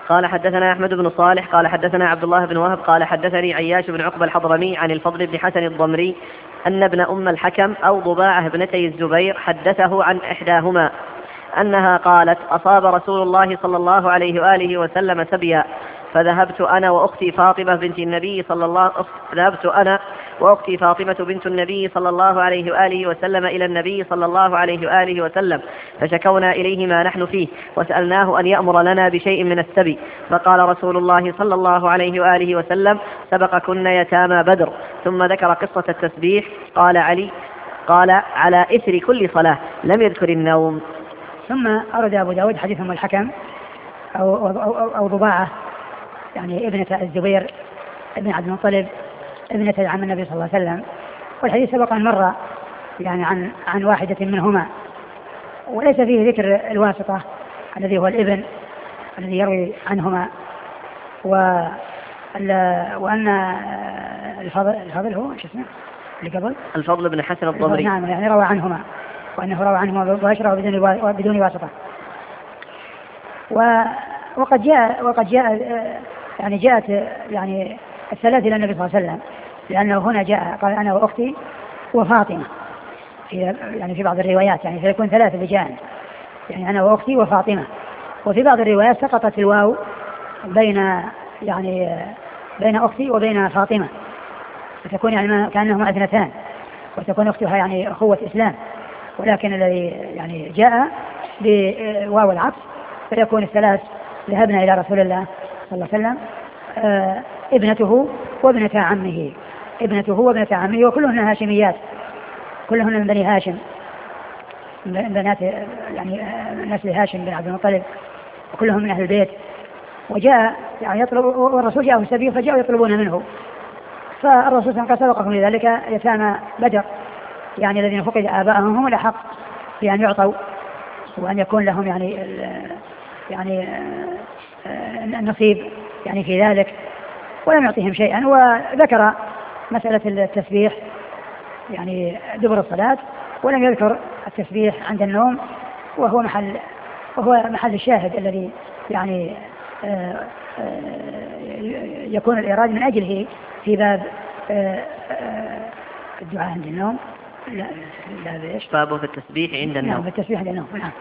قال حدثنا أحمد بن صالح قال حدثنا عبد الله بن وهب قال حدثني عياش بن عقبة الحضرمي عن الفضل بن حسن الضمري أن ابن أم الحكم أو ضباعة ابنتي الزبير حدثه عن إحداهما أنها قالت: أصاب رسول الله صلى الله عليه وآله وسلم سبيا، فذهبت أنا وأختي فاطمة بنت النبي بنت النبي صلى الله عليه وآله وسلم إلى النبي صلى الله عليه وآله وسلم، فشكونا إليه ما نحن فيه، وسألناه أن يأمر لنا بشيء من السبي، فقال رسول الله صلى الله عليه وآله وسلم: سبقكن يتامى بدر. ثم ذكر قصة التسبيح. قال علي: قال على إثر كل صلاة، لم يذكر النوم. ثم أرد أبو داود حديث أم الحكم أو ضباعة يعني ابنة الزبير ابن عبد المطلب ابنة عم النبي صلى الله عليه وسلم، والحديث سبق أن مر يعني عن واحدة منهما، وليس فيه ذكر الواسطة الذي هو الابن الذي يروي عنهما، وأن الفضل هو شو اسمه اللي قبل الفضل بن حسن الضمري، نعم، يعني روى عنهما، وأنه روى عنهما مباشرة بدون واسطة. وقد جاء يعني جاءت يعني الثلاث إلى النبي صلى الله عليه وسلم، لأنه هنا جاء قال: أنا وأختي وفاطمة، يعني في بعض الروايات يعني فيكون ثلاثة رجال، يعني أنا وأختي وفاطمة. وفي بعض الروايات سقطت الواو بين أختي وبين فاطمة، فتكون يعني كأنهما اثنتان، وتكون أختها يعني أخوة إسلام، ولكن الذي يعني جاء بواو العطف فيكون الثلاث ذهبنا إلى رسول الله صلى الله عليه وسلم، ابنته وابنة عمه، وكلهن هاشميات، كلهن من بني هاشم، بنات يعني نسل هاشم بن عبد المطلب، وكلهم من أهل البيت. وجاء يعني يطلب، والرسول جاءه السبي فجاءوا يطلبون منه، فالرسول صلى الله عليه وسلم سبقهم لذلك يتامى بدر، يعني الذين فقد آباءهم هم الأحق بأن يعطوا وأن يكون لهم يعني النصيب يعني في ذلك، ولم يعطيهم شيئا. وذكر مسألة التسبيح يعني دبر الصلاة، ولم يذكر التسبيح عند النوم، وهو محل الشاهد الذي يعني يكون الإرادة من أجله في باب الدعاء عند النوم. لا بإيش بابه في التسبيح عند النوم. نعم، التسبيح عند النوم. نعم.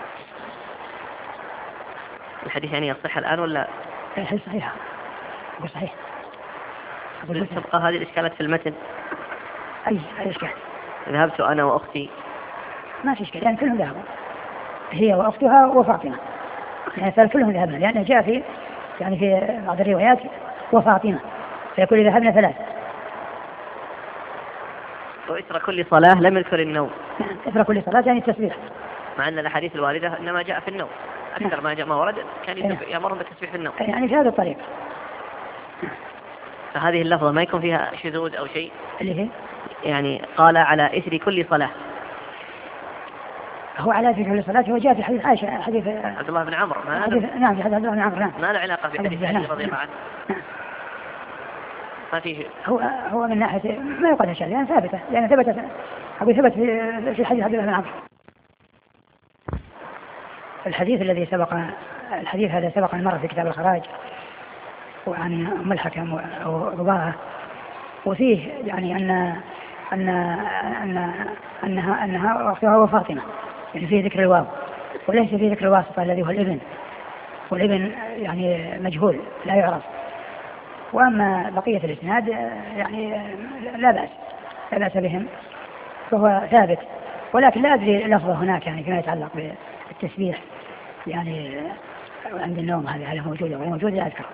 الحديث يعني يصح الآن ولا؟ الحديث صحيح. صحيح. تبقى هذه الإشكالات في المتن. أي إشكال؟ ذهبت أنا وأختي، ما في إشكال، يعني كلهم ذهبوا، هي وأختها وفاطمة، يعني كلهم ذهبنا، لأنه جاء في يعني في بعض الروايات وفاطمة، فيقول إذا ذهبنا ثلاث. وإثر كل صلاة لم يذكر النوم. نعم، إثر كل صلاة يعني التسبيح، مع أن الأحاديث الواردة إنما جاء في النوم أكثر ما جاء ما ورد كان يأمرهم بالتسبيح في النوم، يعني في هذا الطريق. فهذه اللفظة ما يكون فيها شذوذ أو شيء، اللي هي يعني قال على إثر كل صلاة، هو على إثر كل صلاة، هو جاء في حديث عائشة، حديث عبد الله بن عمرو. نعم، في حديث عبد الله بن عمرو. نعم، ما له علاقة بحديث عائشة رضي الله عنها. ما فيه. هو من ناحية ما يقال هالشيء، لأن ثابتة، لأن ثبت في حديث عبد الله بن عمرو. الحديث الذي سبق، الحديث هذا سبق المرة في كتاب الخراج، وعن أم الحكم وضباعة، وفيه يعني أنها أختها وفاطمة، يعني فيه ذكر الواو، وليس فيه ذكر الواسطة الذي هو الابن، والابن يعني مجهول لا يعرف. وأما بقية الإسناد يعني لا بأس بهم، فهو ثابت، ولكن لا أدري لفظه هناك يعني فيما يتعلق بالتسبيح يعني عند النوم، هذا موجود ولا موجود لا أذكر.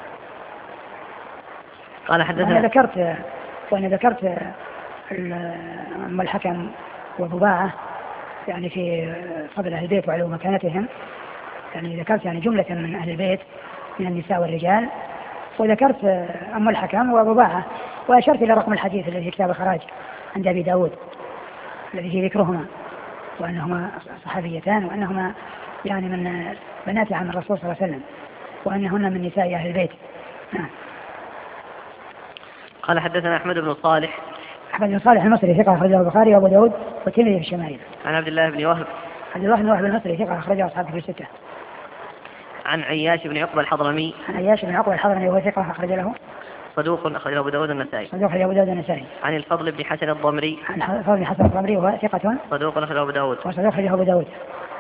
قال حدثنا وأنا ذكرت أم الحكم وضباعة يعني في فضل أهل البيت وعلو مكانتهم، يعني ذكرت يعني جملة من أهل البيت من النساء والرجال، وذكرت أم الحكم وضباعة، وأشرت إلى رقم الحديث الذي في كتاب الخراج عند أبي داود الذي فيه ذكرهما، وأنهما صحابيتان، وأنهما يعني من بنات عم الرسول صلى الله عليه وسلم، وأنهن من نساء أهل البيت. قال حدثنا أحمد بن صالح المصري ثقة أخرجه البخاري وأبو داود والترمذي في الشمائل. عن عبد الله بن وهب المصري ثقة أخرجه أصحابه في الستة. عن عياش بن عقبة الحضرمي. عن عياش بن عقبة الحضرمي وهو ثقة أخرج له صدوق أخرجه أبو داود النسائي. صدوق أخرج أبو داود النسائي. عن الفضل بن حسن الضمري. عن الفضل بن حسن الضمري وهو ثقة صدوق أخرجه أبو داود. وصدوق أخرجه أبو داود.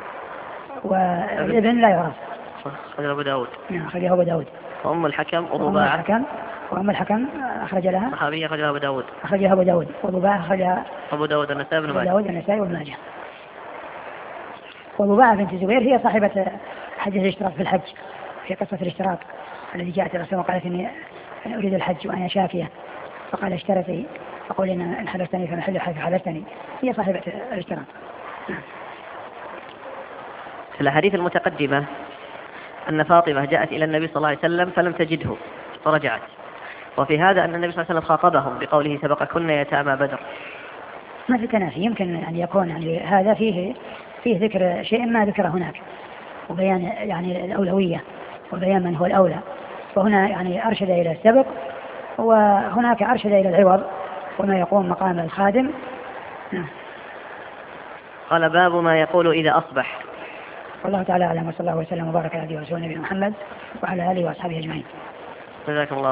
والابن لا يعرف. أخرجه أبو داود. نعم أخرجه أبو داود. وأم الحكم وضباعة. وأم الحكم أخرج لها صحابية أخرجها أبو داود. أخرجها أبو داود. وضباعة أخرجها أبو داود النسائي بن ماجه. داود النسائي وابن ماجه. وضباعة بنت الزبير هي صاحبة حديث الاشتراك في الحج، في قصة الاشتراك الذي جاءت الرسول وقالت إني أريد الحج وأنا شافية، فقال اشترتي، فقول إن حبستني فمحل الحج حبستني. هي صاحبة الاشتراك. في الحديث المتقدمة أن فاطمة جاءت إلى النبي صلى الله عليه وسلم فلم تجده فرجعت، وفي هذا أن النبي صلى الله عليه وسلم خاطبهم بقوله سبقكن يتامى بدر. ما في تنافي، يمكن أن يكون يعني هذا فيه ذكر شيء ما ذكر هناك، وبيان يعني الأولوية وبيان من هو الأولى، وهنا يعني أرشد إلى السبق وهناك أرشد إلى العوض وما يقوم مقام الخادم. قال باب ما يقول إذا أصبح. والله تعالى أعلم، وصلى الله وسلم وبارك على نبينا محمد وعلى آله وأصحابه أجمعين. جزاكم الله.